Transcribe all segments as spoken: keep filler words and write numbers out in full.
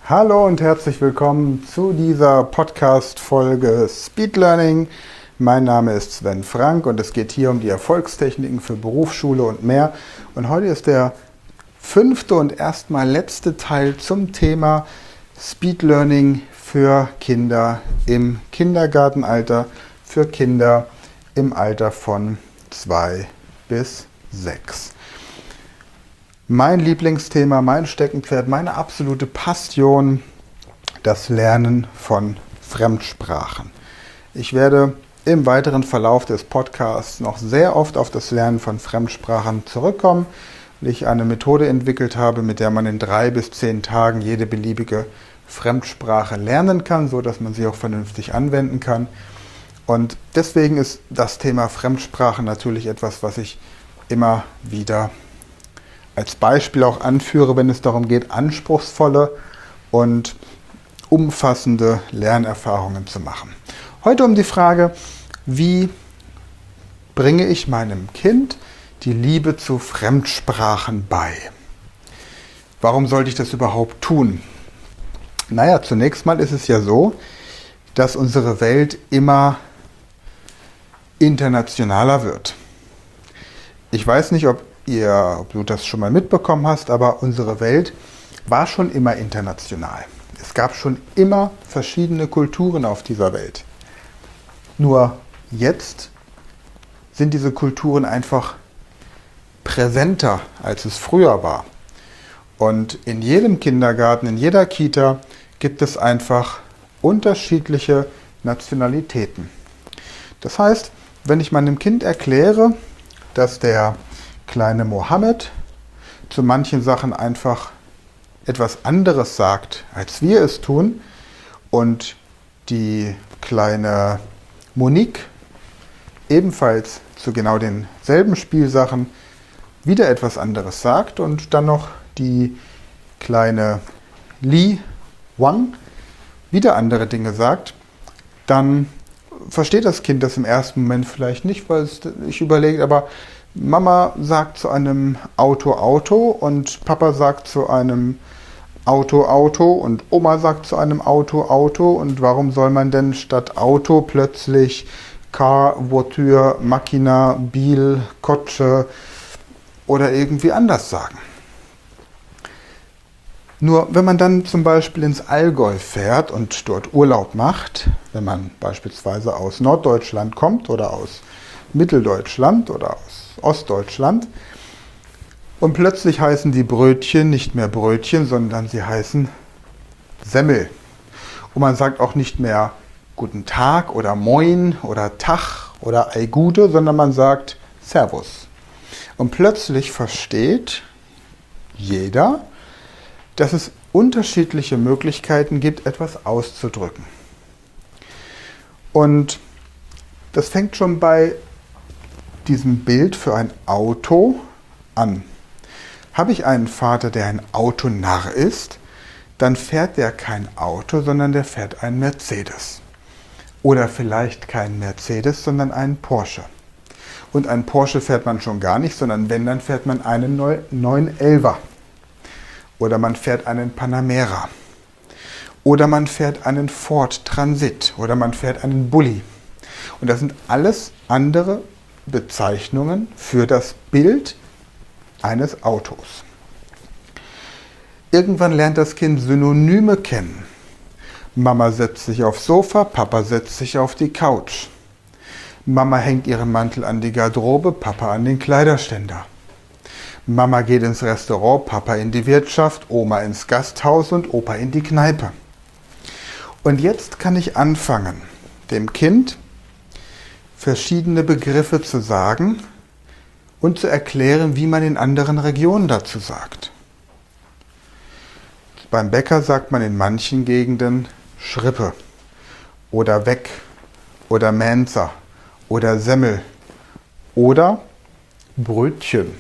Hallo und herzlich willkommen zu dieser Podcast-Folge Speed Learning. Mein Name ist Sven Frank und es geht hier um die Erfolgstechniken für Berufsschule und mehr. Und heute ist der fünfte und erstmal letzte Teil zum Thema Speed Learning für Kinder im Kindergartenalter, für Kinder im Alter von zwei bis sechs. Mein Lieblingsthema, mein Steckenpferd, meine absolute Passion, das Lernen von Fremdsprachen. Ich werde im weiteren Verlauf des Podcasts noch sehr oft auf das Lernen von Fremdsprachen zurückkommen, weil ich eine Methode entwickelt habe, mit der man in drei bis zehn Tagen jede beliebige Fremdsprache lernen kann, so dass man sie auch vernünftig anwenden kann. Und deswegen ist das Thema Fremdsprachen natürlich etwas, was ich immer wieder als Beispiel auch anführe, wenn es darum geht, anspruchsvolle und umfassende Lernerfahrungen zu machen. Heute um die Frage, wie bringe ich meinem Kind die Liebe zu Fremdsprachen bei? Warum sollte ich das überhaupt tun? Naja, zunächst mal ist es ja so, dass unsere Welt immer internationaler wird. Ich weiß nicht, ob Ihr, ob du das schon mal mitbekommen hast, aber unsere Welt war schon immer international. Es gab schon immer verschiedene Kulturen auf dieser Welt. Nur jetzt sind diese Kulturen einfach präsenter, als es früher war. Und in jedem Kindergarten, in jeder Kita gibt es einfach unterschiedliche Nationalitäten. Das heißt, wenn ich meinem Kind erkläre, dass der kleine Mohammed zu manchen Sachen einfach etwas anderes sagt, als wir es tun, und die kleine Monique ebenfalls zu genau denselben Spielsachen wieder etwas anderes sagt und dann noch die kleine Li Wang wieder andere Dinge sagt, dann versteht das Kind das im ersten Moment vielleicht nicht, weil es sich überlegt, aber Mama sagt zu einem Auto Auto und Papa sagt zu einem Auto Auto und Oma sagt zu einem Auto Auto, und warum soll man denn statt Auto plötzlich Car, Voiture, Machina, Bil, Kotsche oder irgendwie anders sagen? Nur wenn man dann zum Beispiel ins Allgäu fährt und dort Urlaub macht, wenn man beispielsweise aus Norddeutschland kommt oder aus Mitteldeutschland oder aus Ostdeutschland, und plötzlich heißen die Brötchen nicht mehr Brötchen, sondern sie heißen Semmel. Und man sagt auch nicht mehr Guten Tag oder Moin oder Tag oder Ei Gute, sondern man sagt Servus. Und plötzlich versteht jeder, dass es unterschiedliche Möglichkeiten gibt, etwas auszudrücken. Und das fängt schon bei diesem Bild für ein Auto an. Habe ich einen Vater, der ein Autonarr ist, dann fährt der kein Auto, sondern der fährt einen Mercedes. Oder vielleicht keinen Mercedes, sondern einen Porsche. Und einen Porsche fährt man schon gar nicht, sondern wenn, dann fährt man einen neun elfer. Oder man fährt einen Panamera. Oder man fährt einen Ford Transit. Oder man fährt einen Bulli. Und das sind alles andere Bezeichnungen für das Bild eines Autos. Irgendwann lernt das Kind Synonyme kennen. Mama setzt sich aufs Sofa, Papa setzt sich auf die Couch. Mama hängt ihren Mantel an die Garderobe, Papa an den Kleiderständer. Mama geht ins Restaurant, Papa in die Wirtschaft, Oma ins Gasthaus und Opa in die Kneipe. Und jetzt kann ich anfangen, dem Kind verschiedene Begriffe zu sagen und zu erklären, wie man in anderen Regionen dazu sagt. Beim Bäcker sagt man in manchen Gegenden Schrippe oder Weg oder Mensa oder Semmel oder Brötchen.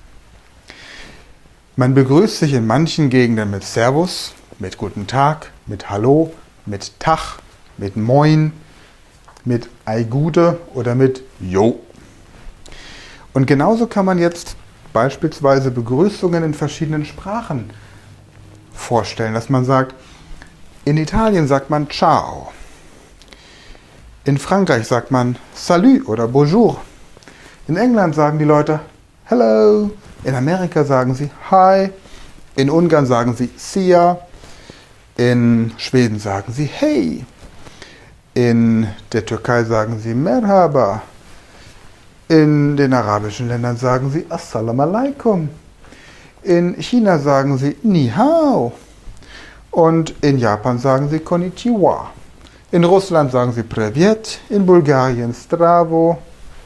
Man begrüßt sich in manchen Gegenden mit Servus, mit Guten Tag, mit Hallo, mit Tag, mit Moin, mit Ei Gute oder mit Jo. Und genauso kann man jetzt beispielsweise Begrüßungen in verschiedenen Sprachen vorstellen, dass man sagt, in Italien sagt man Ciao. In Frankreich sagt man Salut oder Bonjour. In England sagen die Leute Hello. In Amerika sagen sie Hi. In Ungarn sagen sie Sia. In Schweden sagen sie Hey. In der Türkei sagen sie Merhaba. In den arabischen Ländern sagen sie Assalamu alaikum. In China sagen sie Ni hao. Und in Japan sagen sie Konnichiwa. In Russland sagen sie Privet. In Bulgarien Stravo.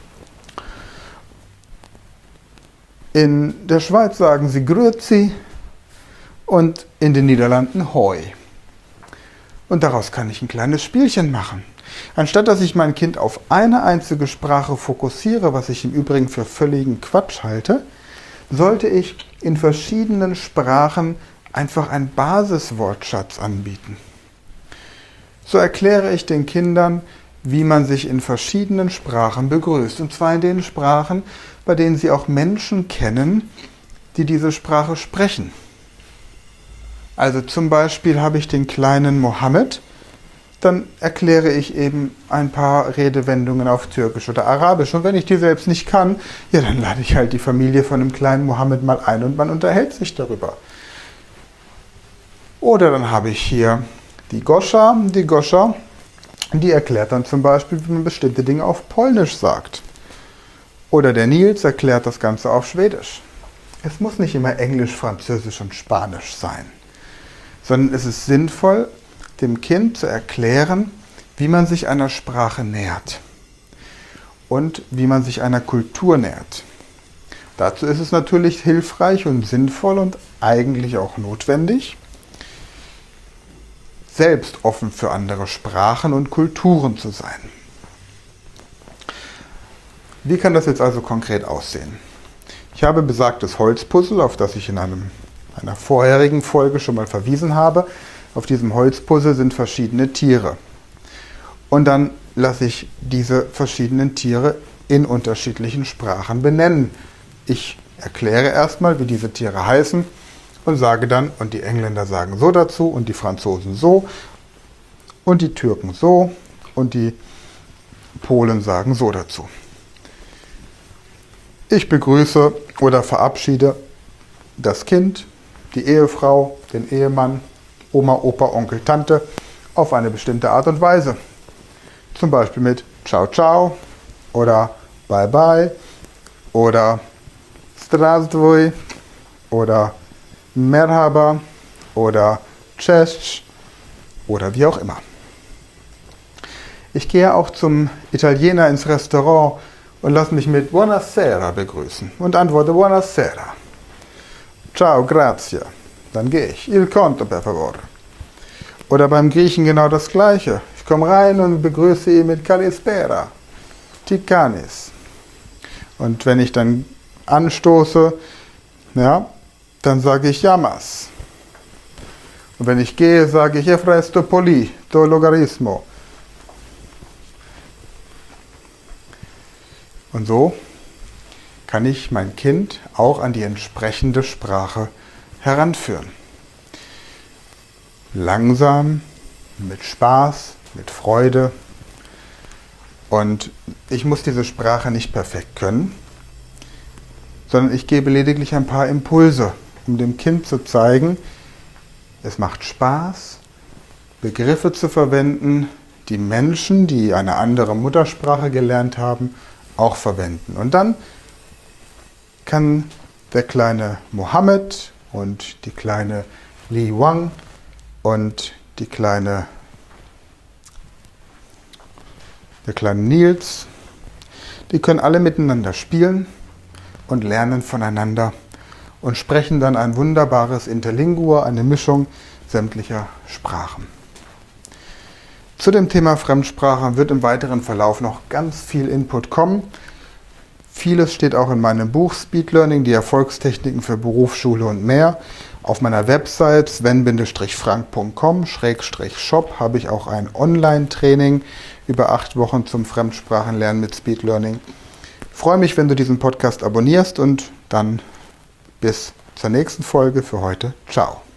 In der Schweiz sagen sie Grüezi. Und in den Niederlanden Hoi. Und daraus kann ich ein kleines Spielchen machen. Anstatt dass ich mein Kind auf eine einzige Sprache fokussiere, was ich im Übrigen für völligen Quatsch halte, sollte ich in verschiedenen Sprachen einfach einen Basiswortschatz anbieten. So erkläre ich den Kindern, wie man sich in verschiedenen Sprachen begrüßt. Und zwar in den Sprachen, bei denen sie auch Menschen kennen, die diese Sprache sprechen. Also zum Beispiel habe ich den kleinen Mohammed, dann erkläre ich eben ein paar Redewendungen auf Türkisch oder Arabisch. Und wenn ich die selbst nicht kann, ja, dann lade ich halt die Familie von dem kleinen Mohammed mal ein und man unterhält sich darüber. Oder dann habe ich hier die Goscha. Die Goscha, die erklärt dann zum Beispiel, wie man bestimmte Dinge auf Polnisch sagt. Oder der Nils erklärt das Ganze auf Schwedisch. Es muss nicht immer Englisch, Französisch und Spanisch sein, sondern es ist sinnvoll, dem Kind zu erklären, wie man sich einer Sprache nähert und wie man sich einer Kultur nähert. Dazu ist es natürlich hilfreich und sinnvoll und eigentlich auch notwendig, selbst offen für andere Sprachen und Kulturen zu sein. Wie kann das jetzt also konkret aussehen? Ich habe besagtes Holzpuzzle, auf das ich in einem, einer vorherigen Folge schon mal verwiesen habe. Auf diesem Holzpuzzle sind verschiedene Tiere. Und dann lasse ich diese verschiedenen Tiere in unterschiedlichen Sprachen benennen. Ich erkläre erstmal, wie diese Tiere heißen und sage dann, und die Engländer sagen so dazu und die Franzosen so und die Türken so und die Polen sagen so dazu. Ich begrüße oder verabschiede das Kind, die Ehefrau, den Ehemann, Oma, Opa, Onkel, Tante auf eine bestimmte Art und Weise. Zum Beispiel mit Ciao, Ciao oder Bye, Bye oder Zdravstvoj oder Merhaba oder Cześć oder wie auch immer. Ich gehe auch zum Italiener ins Restaurant und lasse mich mit Buonasera begrüßen und antworte Buonasera. Ciao, grazie. Dann gehe ich. Il conto, per favore. Oder beim Griechen genau das Gleiche. Ich komme rein und begrüße ihn mit Kalispera. Tikanis. Und wenn ich dann anstoße, ja, dann sage ich Yamas. Und wenn ich gehe, sage ich Efresto Poli, to Logarismo. Und so kann ich mein Kind auch an die entsprechende Sprache heranführen. Langsam, mit Spaß, mit Freude. Und ich muss diese Sprache nicht perfekt können, sondern ich gebe lediglich ein paar Impulse, um dem Kind zu zeigen, es macht Spaß, Begriffe zu verwenden, die Menschen, die eine andere Muttersprache gelernt haben, auch verwenden. Und dann kann der kleine Mohammed und die kleine Li Wang und die kleine, der kleine Nils, die können alle miteinander spielen und lernen voneinander und sprechen dann ein wunderbares Interlingua, eine Mischung sämtlicher Sprachen. Zu dem Thema Fremdsprache wird im weiteren Verlauf noch ganz viel Input kommen. Vieles steht auch in meinem Buch Speed Learning, die Erfolgstechniken für Berufsschule und mehr. Auf meiner Website sven frank punkt com Schrägstrich shop habe ich auch ein Online-Training über acht Wochen zum Fremdsprachenlernen mit Speed Learning. Ich freue mich, wenn du diesen Podcast abonnierst und dann bis zur nächsten Folge für heute. Ciao.